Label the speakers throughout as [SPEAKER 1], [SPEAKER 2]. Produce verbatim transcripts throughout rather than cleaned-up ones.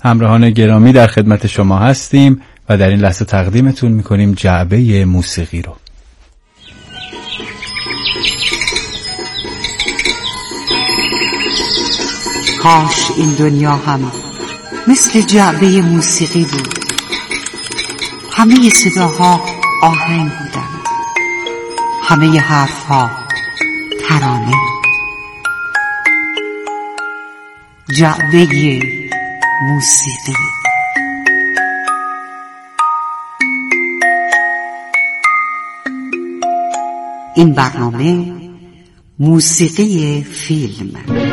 [SPEAKER 1] همراهان گرامی در خدمت شما هستیم و در این لحظه تقدیمتون میکنیم جعبه موسیقی رو.
[SPEAKER 2] کاش این دنیا هم مثل جعبه موسیقی بود. همه صداها آهنگ بودند، همه حرفها ترانه. جعبه موسیقی. این برنامه موسیقی فیلم.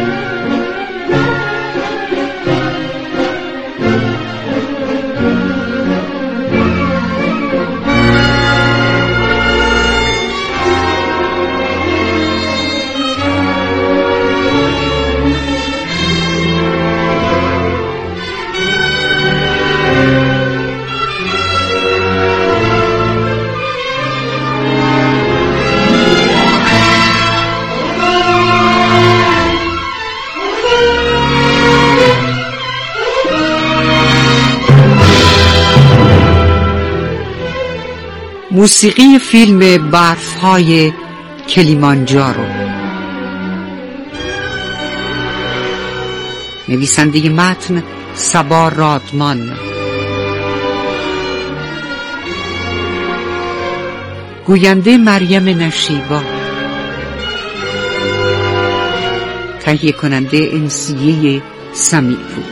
[SPEAKER 2] موسیقی فیلم برف‌های کلیمانجارو. نویسنده متن صبا رادمان، گوینده مریم نشیبا، تهیه کننده انسیه سمیع‌پور.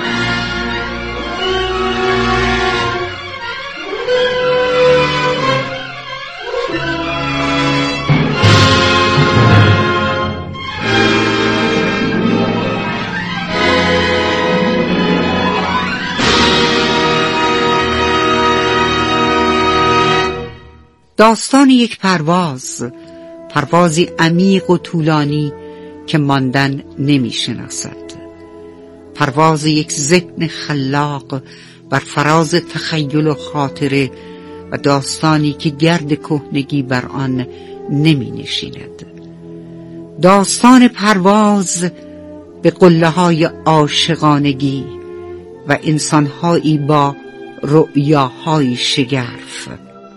[SPEAKER 2] داستان یک پرواز، پروازی عمیق و طولانی که ماندن نمی شناسد. پرواز یک ذهن خلاق بر فراز تخیل و خاطره و داستانی که گرد کهنگی بر آن نمی نشیند. داستان پرواز به قله‌های عاشقانگی و انسان‌هایی با رؤیاهای شگرف،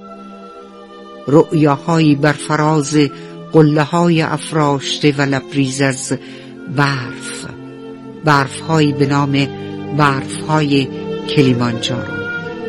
[SPEAKER 2] رؤیاهایی بر فراز قله‌های افراشته و لبریز از برف، برف‌هایی به نام برف‌های کلیمانجارو.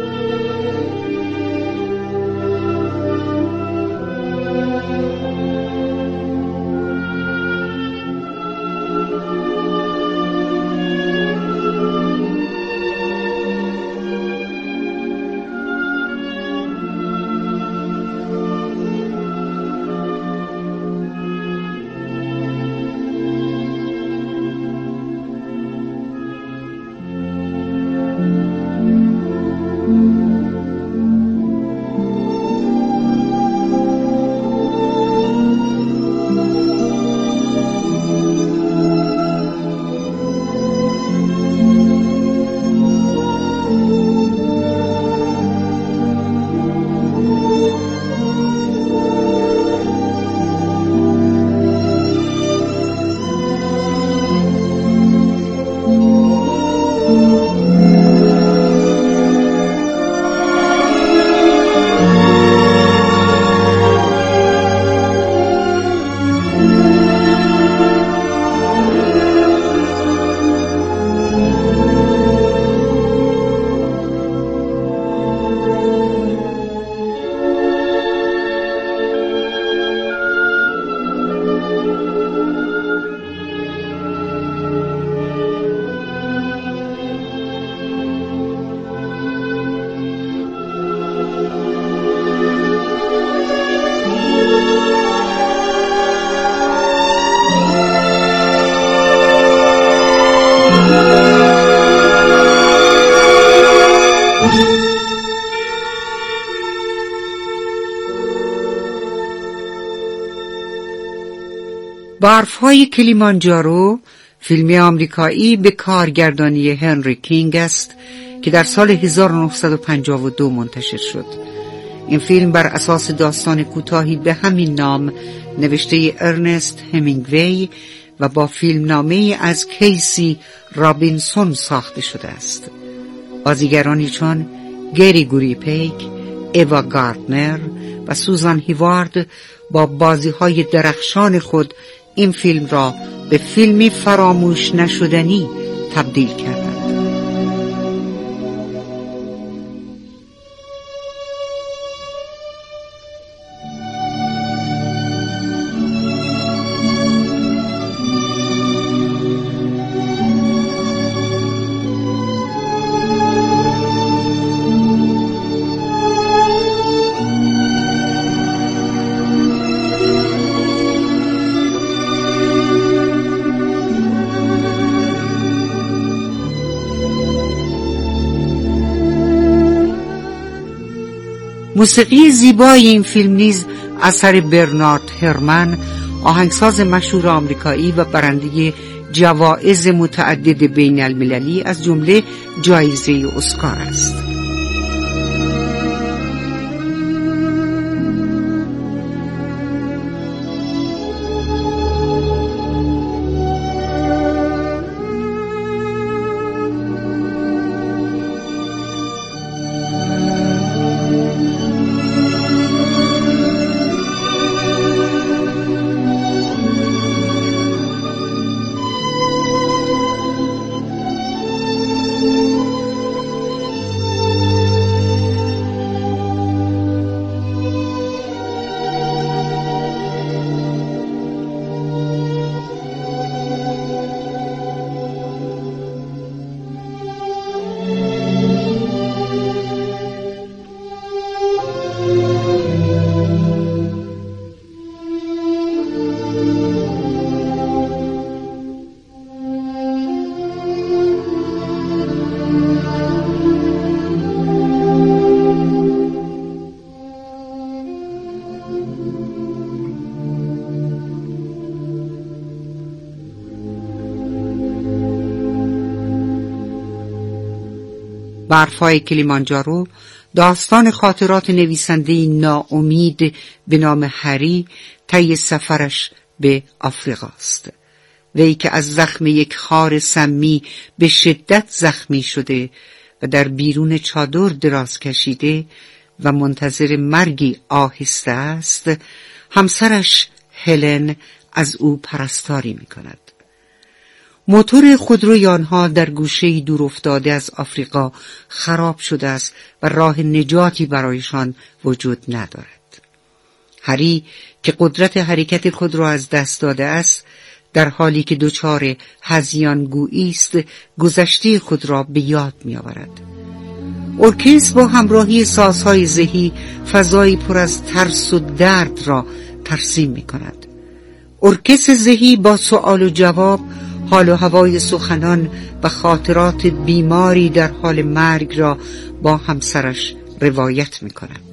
[SPEAKER 2] برف‌های کلیمانجارو فیلمی آمریکایی به کارگردانی هنری کینگ است که در سال هزار و نهصد و پنجاه و دو منتشر شد. این فیلم بر اساس داستان کوتاهی به همین نام نوشته ارنست همینگوی و با فیلمنامه‌ای از کیسی رابینسون ساخته شده است. بازیگرانی چون گریگوری پیک، ایوا گاردنر و سوزان هیوارد با بازی‌های درخشان خود این فیلم را به فیلمی فراموش نشدنی تبدیل کردند. موسیقی زیبای این فیلم نیز اثر برنارد هرمن، آهنگساز مشهور آمریکایی و برنده جوایز متعدد بین المللی از جمله جایزه اسکار است. برفای کلیمانجارو داستان خاطرات نویسنده ناامید به نام هری طی سفرش به آفریقا است. وی که از زخم یک خار سمی به شدت زخمی شده و در بیرون چادر دراز کشیده و منتظر مرگی آهسته است، همسرش هلن از او پرستاری می کند. موتور خودروی آنها در گوشه‌ای دور افتاده از آفریقا خراب شده است و راه نجاتی برایشان وجود ندارد. هری که قدرت حرکت خود را از دست داده است، در حالی که دچار هذیان‌گویی است، گذشته خود را به یاد می‌آورد. ارکستر با همراهی سازهای زهی فضایی پر از ترس و درد را ترسیم می‌کند. ارکستر زهی با سؤال و جواب، حال و هوای سخنان و خاطرات بیماری در حال مرگ را با همسرش روایت می‌کند.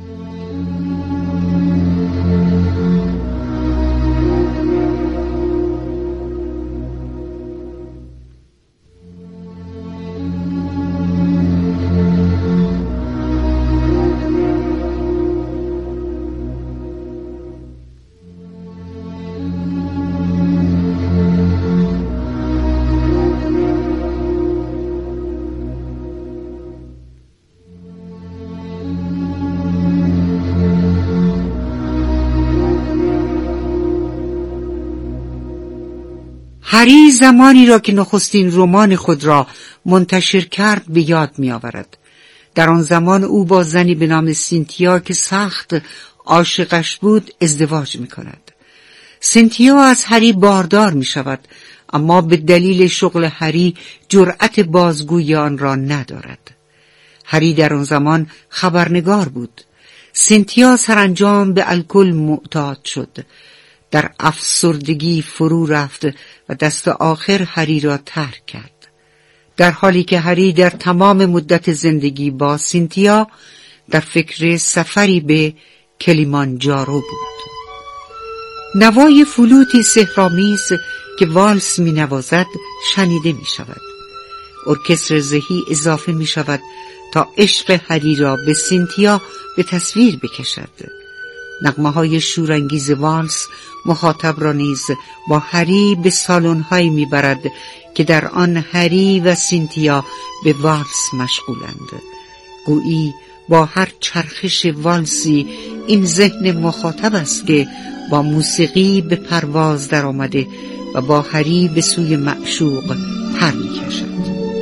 [SPEAKER 2] هری زمانی را که نخستین رمان خود را منتشر کرد به یاد می آورد. در آن زمان او با زنی به نام سینتیا که سخت عاشقش بود ازدواج می کند. سینتیا از هری باردار می شود، اما به دلیل شغل هری جرأت بازگویی آن را ندارد. هری در آن زمان خبرنگار بود. سینتیا سرانجام به الکل معتاد شد. در افسردگی فرو رفت و دست آخر هری را ترک کرد. در حالی که هری در تمام مدت زندگی با سینتیا در فکر سفری به کلیمانجارو بود. نوای فلوتی سحرآمیز که والس می نوازد شنیده می شود. ارکستر زهی اضافه می شود تا عشق هری را به سینتیا به تصویر بکشد. نغمه های شورانگیز والس مخاطب را نیز با هری به سالن‌هایی میبرد که در آن هری و سینتیا به والس مشغولند. گویی با هر چرخش والسی این ذهن مخاطب است که با موسیقی به پرواز در آمده و با هری به سوی معشوق پر می‌کشد.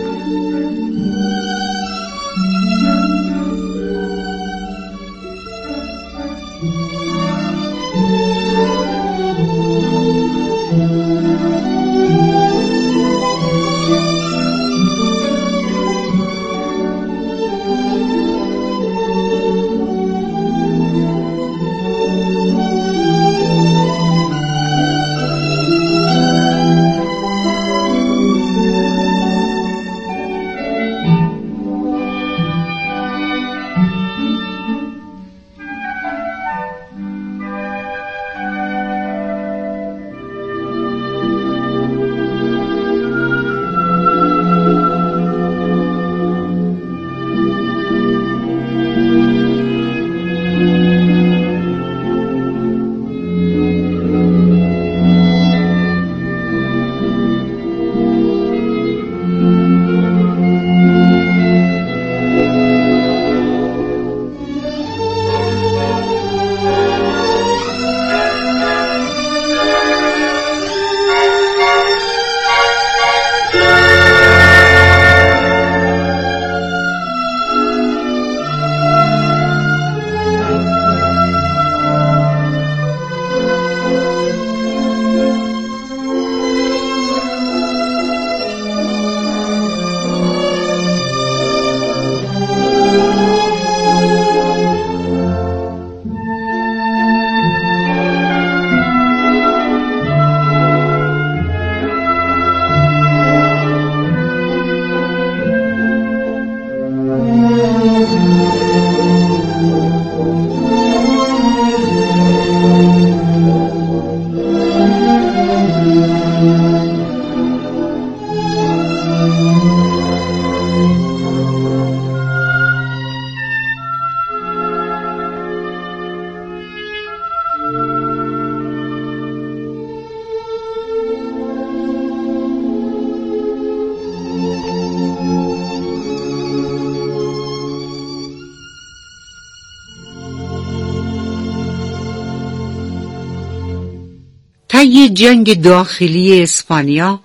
[SPEAKER 2] طی جنگ داخلی اسپانیا،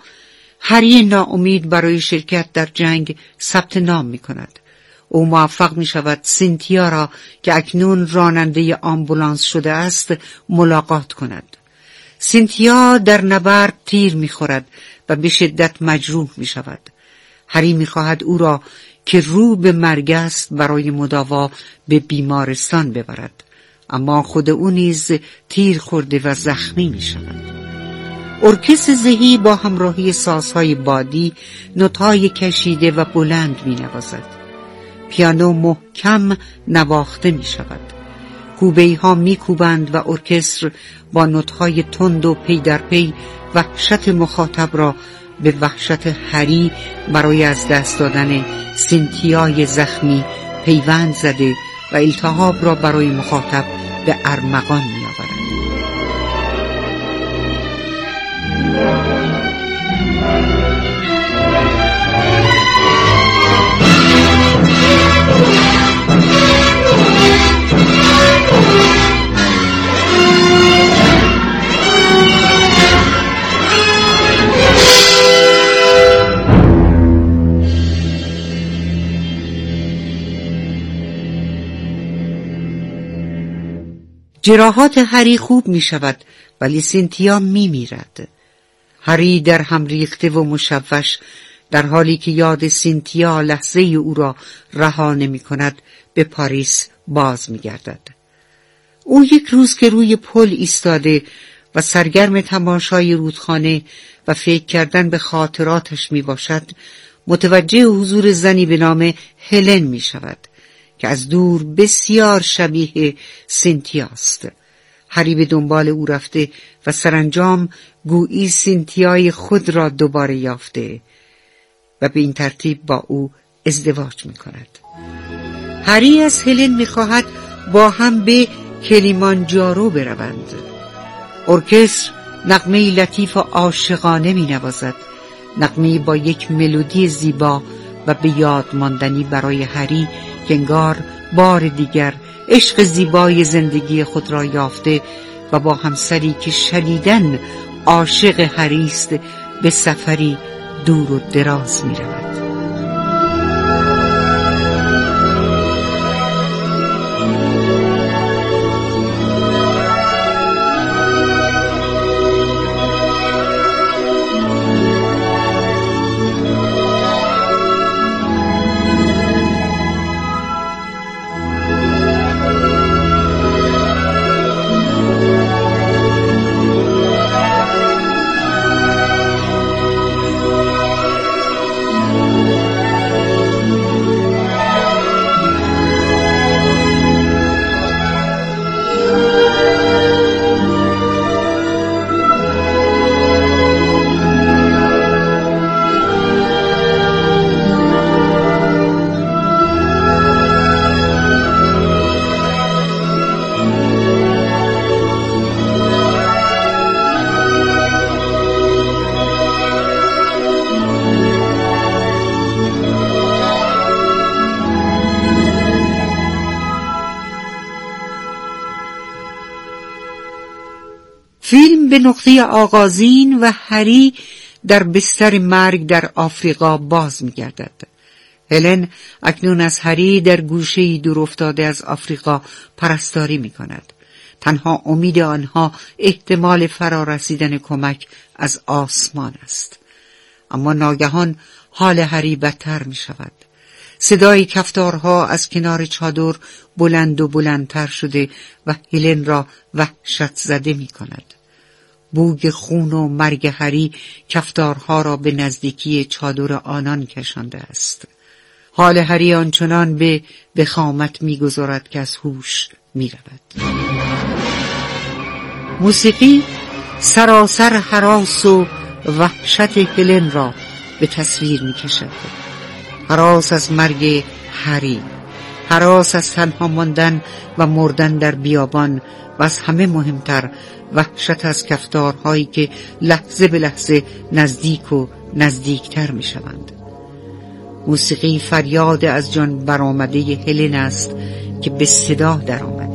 [SPEAKER 2] هری ناامید برای شرکت در جنگ ثبت نام می کند. او موفق می شود سینتیا را که اکنون راننده آمبولانس شده است ملاقات کند. سینتیا در نبرد تیر می خورد و به شدت مجروح می شود. هری می خواهد او را که رو به مرگ است برای مداوا به بیمارستان ببرد، اما خود او نیز تیر خورده و زخمی می شود. ارکستر زهی با همراهی سازهای بادی نوت‌های کشیده و بلند می نوازد. پیانو محکم نواخته می شود. کوبه‌ای ها می کوبند و ارکستر با نوت‌های تند و پی در پی وحشت مخاطب را به وحشت هری برای از دست دادن سینتیای زخمی پیوند زده و التهاب را برای مخاطب به ارمغان می آورد. جراحات هری خوب می شود ولی سینتیا می میرد. هری در هم ریخته و مشوش در حالی که یاد سینتیا لحظه او را رها نمی کند به پاریس باز می گردد. او یک روز که روی پل ایستاده و سرگرم تماشای رودخانه و فکر کردن به خاطراتش می باشد، متوجه حضور زنی به نام هلن می شود که از دور بسیار شبیه سینتیا است. هری به دنبال او رفته و سرانجام گویی سینتیای خود را دوباره یافته و به این ترتیب با او ازدواج می کند. هری از هلن می خواهد با هم به کلیمانجارو بروند. ارکستر نغمه لطیف و عاشقانه می نوازد، نغمه با یک ملودی زیبا و به یاد ماندنی برای هری که انگار بار دیگر عشق زیبای زندگی خود را یافته و با همسری که شدیداً عاشق هری است به سفری دور و دراز می رود. فیلم به نقطه آغازین و هری در بستر مرگ در آفریقا باز می گردد. هلن اکنون از هری در گوشه‌ای دور افتاده از آفریقا پرستاری می کند. تنها امید آنها احتمال فرارسیدن کمک از آسمان است. اما ناگهان حال هری بدتر می شود. صدای کفتارها از کنار چادر بلند و بلندتر شده و هلن را وحشت زده می کند. بوی خون و مرگ هری کفتارها را به نزدیکی چادر آنان کشانده است. حال هری آنچنان به وخامت می‌گذارد که از هوش می‌رود. موسیقی سراسر هراس و وحشت هلن را به تصویر می‌کشد. هراس از مرگ هری، هراس از تنها ماندن و مردن در بیابان و از همه مهمتر وحشت از کفتارهایی که لحظه به لحظه نزدیک و نزدیکتر می شوند. موسیقی فریاد از جان برآمده هلن است که به صدا در آمده.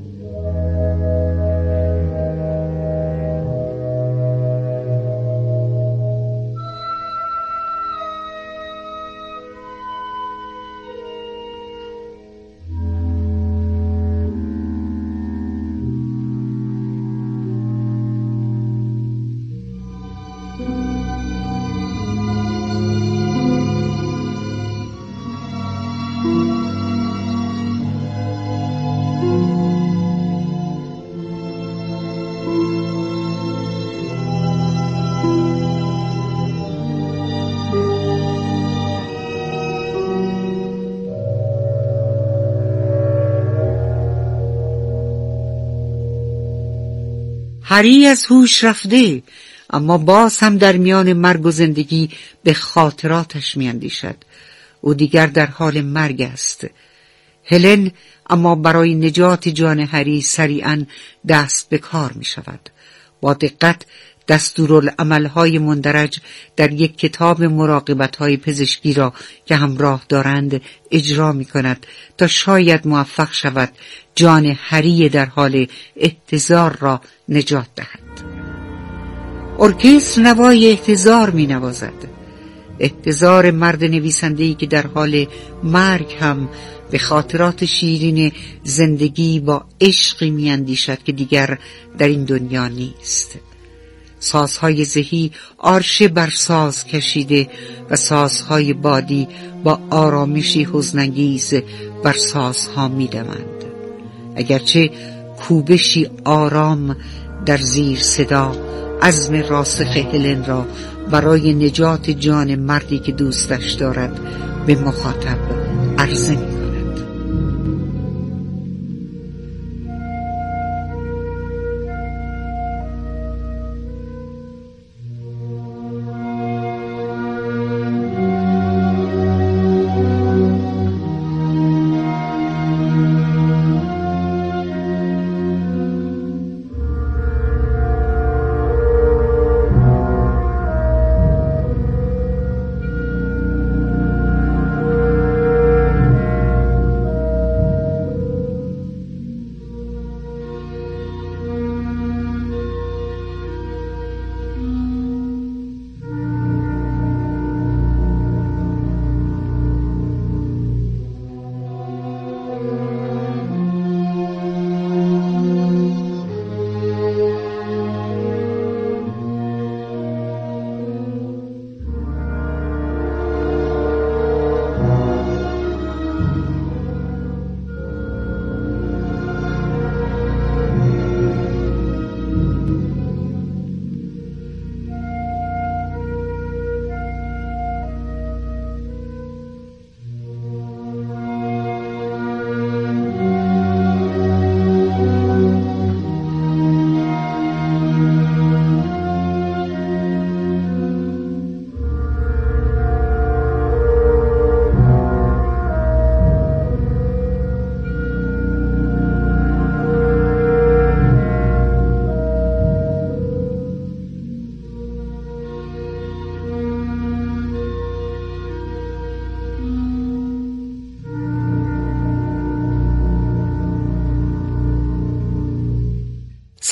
[SPEAKER 2] هری از هوش رفته، اما باز هم در میان مرگ و زندگی به خاطراتش میاندیشد. او دیگر در حال مرگ است. هلن اما برای نجات جان هری سریعاً دست به کار می شود. با دقت دستورالعمل‌های مندرج در یک کتاب مراقبت‌های پزشکی را که همراه دارند اجرا می کند تا شاید موفق شود جان هری در حال احتضار را نجات دهد. ارکستر نوای احتضار می نوازد. احتضار مرد نویسنده‌ای که در حال مرگ هم به خاطرات شیرین زندگی با عشقی می اندیشد که دیگر در این دنیا نیست. سازهای زهی آرشه بر ساز کشیده و سازهای بادی با آرامشی حزن‌انگیز بر سازها می دمند. اگرچه کوبشی آرام در زیر صدا عزم راسخ هلن را برای نجات جان مردی که دوستش دارد به مخاطب عرضه می کند.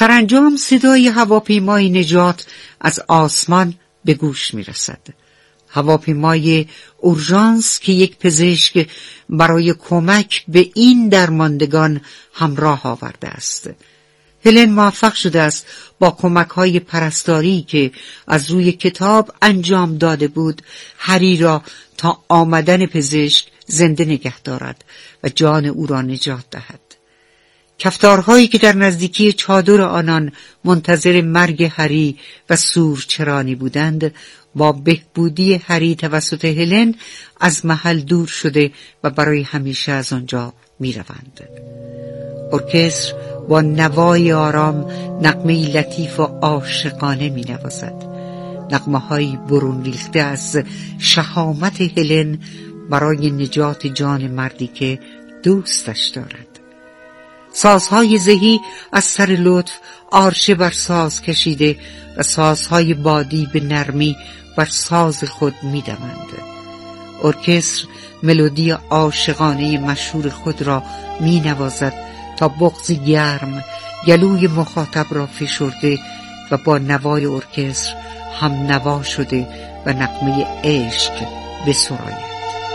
[SPEAKER 2] سرانجام صدای هواپیمای نجات از آسمان به گوش می رسد. هواپیمای اورژانس که یک پزشک برای کمک به این درماندگان همراه آورده است. هلن موفق شده است با کمک‌های پرستاری که از روی کتاب انجام داده بود هری را تا آمدن پزشک زنده نگه دارد و جان او را نجات دهد. کفتارهایی که در نزدیکی چادر آنان منتظر مرگ هری و سورچرانی بودند با بهبودی هری توسط هلن از محل دور شده و برای همیشه از آنجا می روند. ارکستر با نوای آرام نغمه‌ای لطیف و عاشقانه می نوازد. نغمه‌هایی برون ریخته از شهامت هلن برای نجات جان مردی که دوستش دارد. سازهای زهی از سر لطف آرشه بر ساز کشیده و سازهای بادی به نرمی بر ساز خود می دمند. ارکستر ملودی عاشقانه مشهور خود را می نوازد تا بغضی گرم گلوی مخاطب را فشرده و با نوای ارکستر هم نوا شده و نغمه عشق بسراید.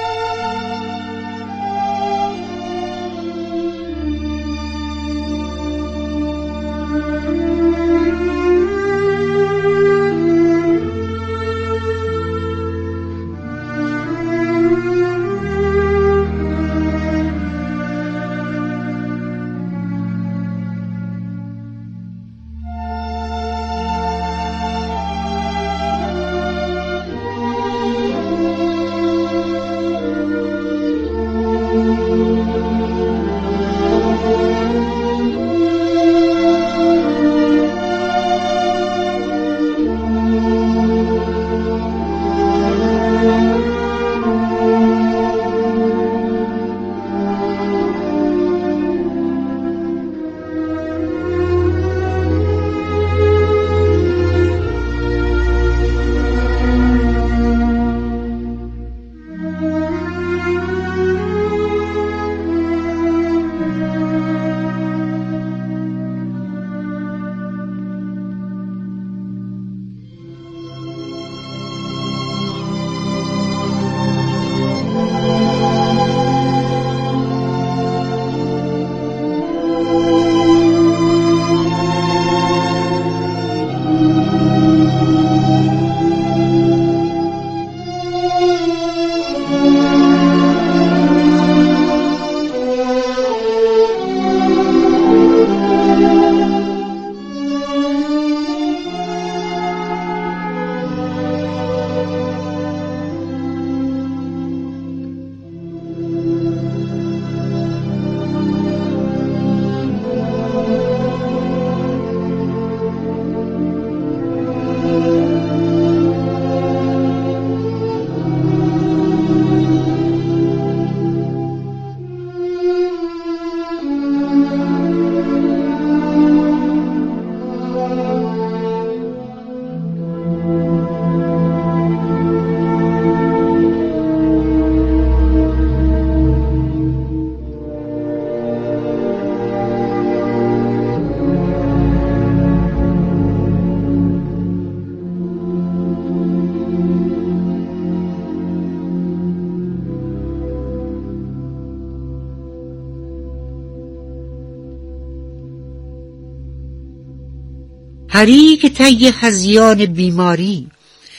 [SPEAKER 2] هری که طی هذیان بیماری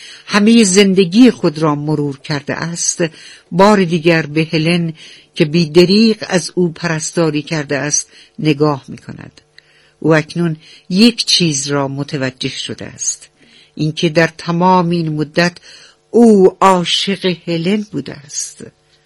[SPEAKER 2] همه زندگی خود را مرور کرده است، بار دیگر به هلن که بی‌دریغ از او پرستاری کرده است نگاه می کند. او اکنون یک چیز را متوجه شده است، اینکه در تمام این مدت او عاشق هلن بوده است.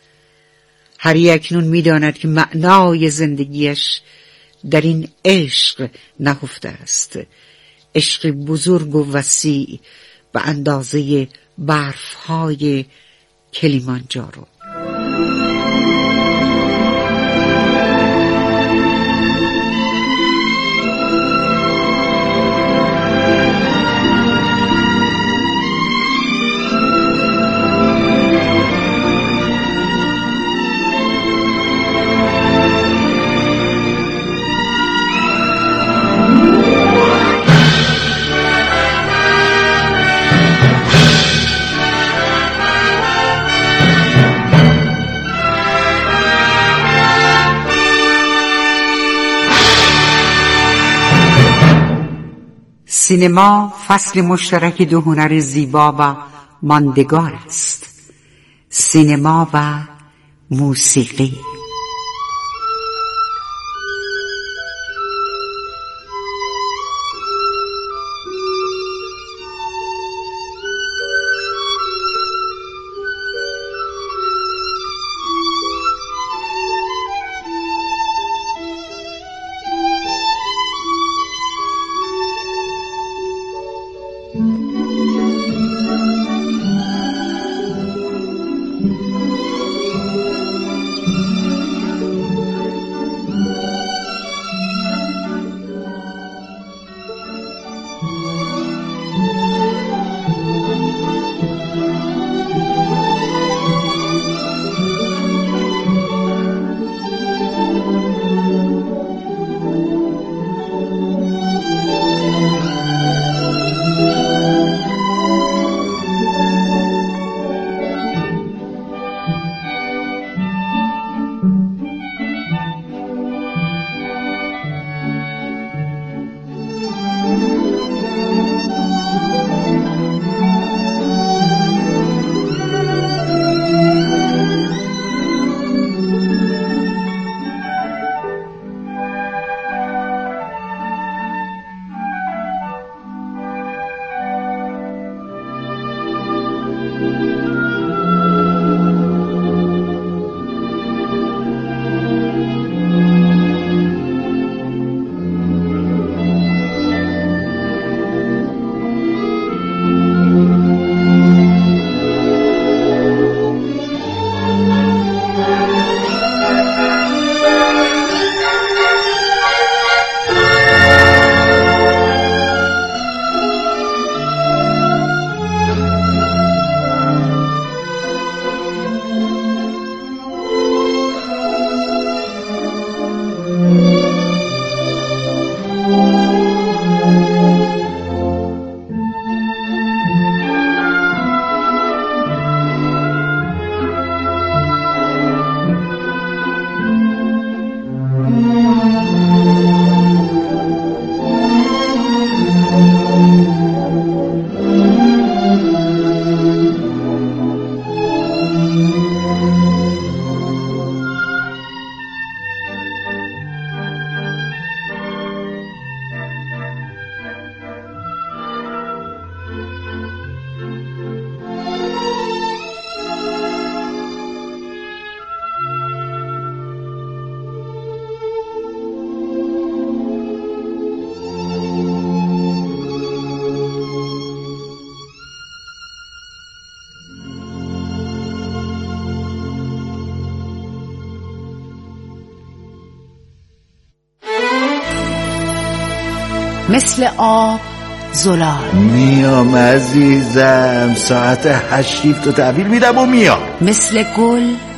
[SPEAKER 2] هری اکنون می داند که معنای زندگیش در این عشق نهفته است، عشق بزرگ و وسیع به اندازه برف‌های کلیمانجارو. سینما فصل مشترک دو هنر زیبا و ماندگار است، سینما و موسیقی.
[SPEAKER 3] مثل آب زلال.
[SPEAKER 4] میام عزیزم، ساعت هشت تو تحویل میدم و میام.
[SPEAKER 3] مثل گل